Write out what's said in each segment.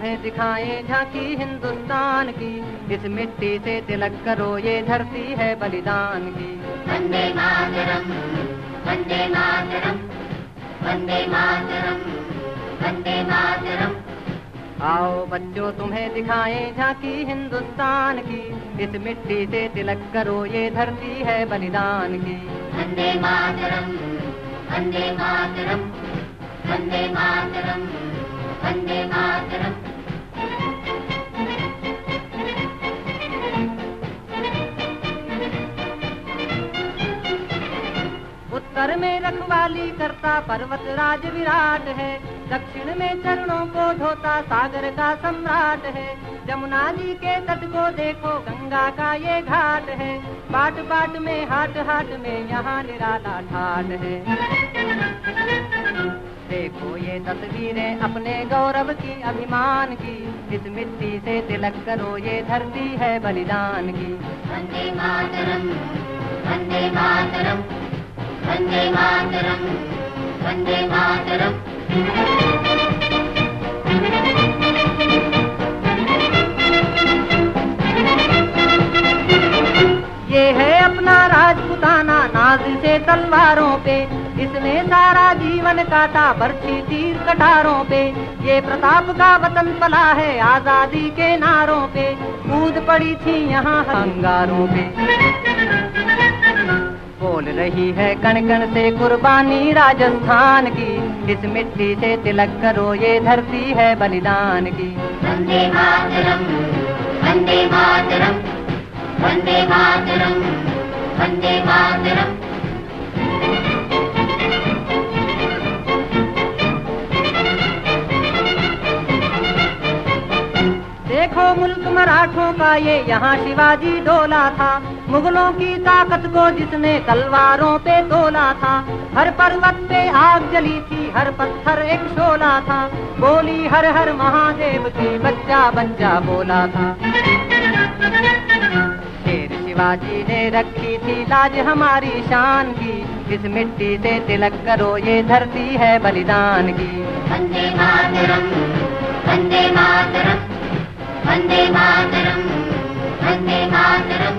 तुम्हें दिखाएं झांकी हिंदुस्तान की, इस मिट्टी से तिलक करो ये धरती है बलिदान की। वंदे मातरम, वंदे मातरम, वंदे मातरम, वंदे मातरम। आओ बच्चों तुम्हें दिखाएं झांकी हिंदुस्तान की, इस मिट्टी से तिलक करो ये धरती है बलिदान की। वंदे मातरम, वंदे मातरम, वंदे मातरम, वंदे मातरम। उत्तर में रखवाली करता पर्वत राज विराट है, दक्षिण में चरणों को धोता सागर का सम्राट है। जमुना जी के तट को देखो गंगा का ये घाट है, बाट बाट में हाट हाट में यहाँ निराला ठाट है। देखो ये तस्वीरें अपने गौरव की अभिमान की, इस मिट्टी से तिलक करो ये धरती है बलिदान की। वंदे मातरम, वंदे मातरम, वंदे मातरम, वंदे मातरम। ये है अपना राजपुताना नाज से तलवारों पे, इसने सारा जीवन काटा बरछी तीर कटारों पे। ये प्रताप का वतन पला है आजादी के नारों पे, कूद पड़ी थी यहाँ अंगारों पे। बोल रही है कण कण से कुर्बानी राजस्थान की, इस मिट्टी से तिलक करो ये धरती है बलिदान की। वंदे मातरम, वंदे मातरम, वंदे मातरम, वंदे मातरम। देखो मुल्क मराठों का ये यहाँ शिवाजी डोला था, मुगलों की ताकत को जिसने तलवारों पे तोला था। हर पर्वत पे आग जली थी, हर पत्थर एक शोला था, बोली हर हर महादेव की बच्चा बच्चा बोला था। शेर शिवाजी ने रखी थी लाज हमारी शान की, इस मिट्टी से तिलक करो ये धरती है बलिदान की। वंदे मातरम, वंदे मातरम, वंदे मातरम, वंदे मातरम।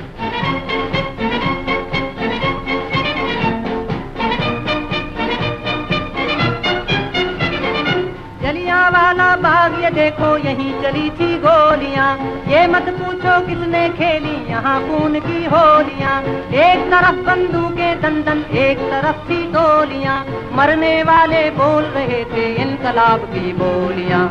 जलियांवाला बाग ये देखो यहीं चली थी गोलियां, ये मत पूछो किसने खेली यहाँ खून की होलियां। एक तरफ बंदूकें दंदन एक तरफ थी गोलियां, मरने वाले बोल रहे थे इनकलाब की बोलियां।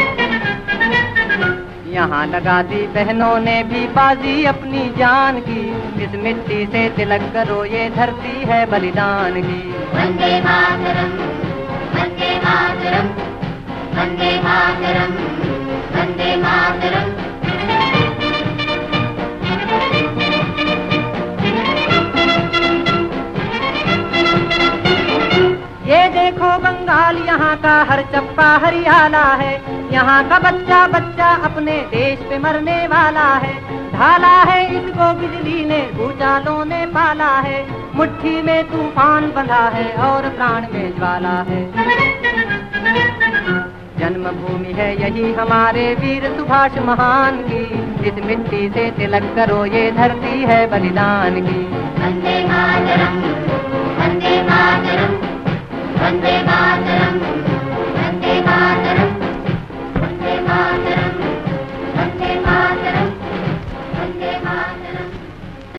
यहाँ लगा दी बहनों ने भी बाजी अपनी जान की, इस मिट्टी से तिलक करो ये धरती है बलिदान की। वंदे मातरम, वंदे मातरम, वंदे मातरम, वंदे मातरम। ये देखो बंगाल यहाँ का हर चप्पा हरियाला है, यहाँ का बच्चा बच्चा अपने देश पे मरने वाला है। ढाला है इसको बिजली ने भूचालों ने पाला है, मुट्ठी में तूफान बंधा है और प्राण में ज्वाला है। जन्मभूमि है यही हमारे वीर सुभाष महान की, इस मिट्टी से तिलक करो ये धरती है बलिदान की। वंदे मातरम।